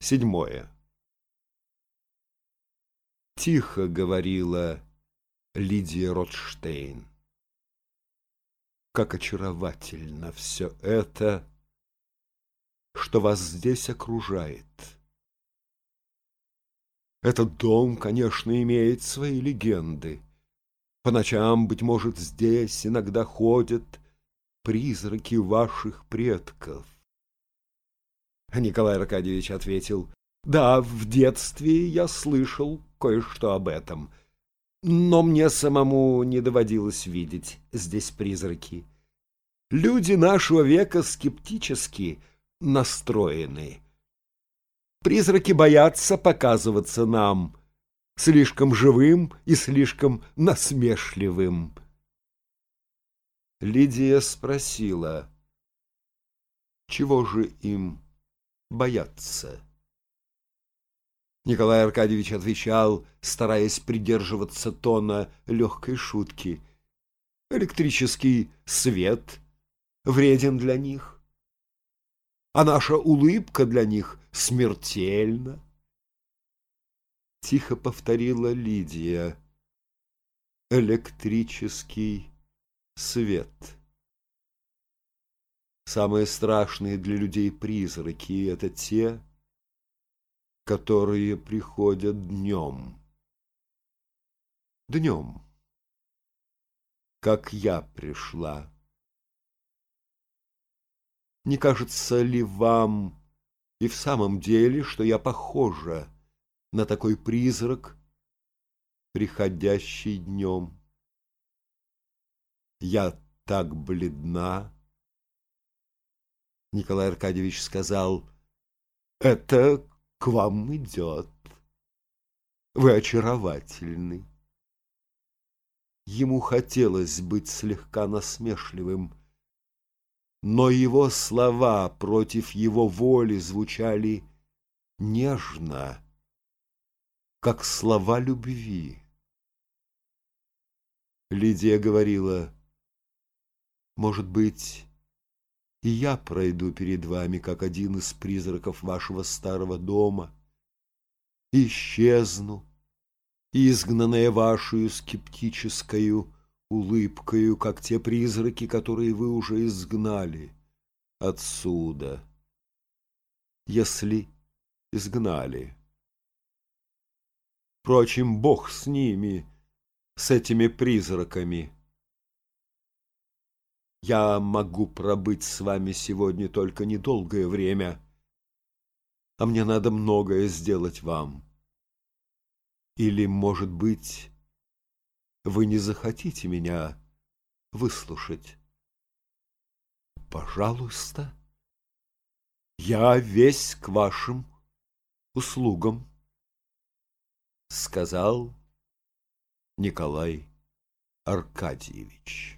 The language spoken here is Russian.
7. Тихо говорила Лидия Ротштейн. Как очаровательно все это, что вас здесь окружает. Этот дом, конечно, имеет свои легенды. По ночам, быть может, здесь иногда ходят призраки ваших предков. Николай Аркадьевич ответил: да, в детстве я слышал кое-что об этом, но мне самому не доводилось видеть здесь призраки. Люди нашего века скептически настроены. Призраки боятся показываться нам слишком живым и слишком насмешливым. Лидия спросила: чего же им бояться? Николай Аркадьевич отвечал, стараясь придерживаться тона легкой шутки: электрический свет вреден для них, а наша улыбка для них смертельна. Тихо повторила Лидия: электрический свет. Самые страшные для людей призраки — это те, которые приходят днем. Днем, как я пришла. Не кажется ли вам и в самом деле, что я похожа на такой призрак, приходящий днем? Я так бледна. Николай Аркадьевич сказал: это к вам идет. Вы очаровательны. Ему хотелось быть слегка насмешливым, но его слова против его воли звучали нежно, как слова любви. Лидия говорила: может быть, и я пройду перед вами, как один из призраков вашего старого дома, и исчезну, изгнанная вашей скептическою улыбкою, как те призраки, которые вы уже изгнали отсюда, если изгнали. Впрочем, Бог с ними, с этими призраками. Я могу пробыть с вами сегодня только недолгое время, а мне надо многое сделать вам. Или, может быть, вы не захотите меня выслушать? Пожалуйста, я весь к вашим услугам, сказал Николай Аркадьевич.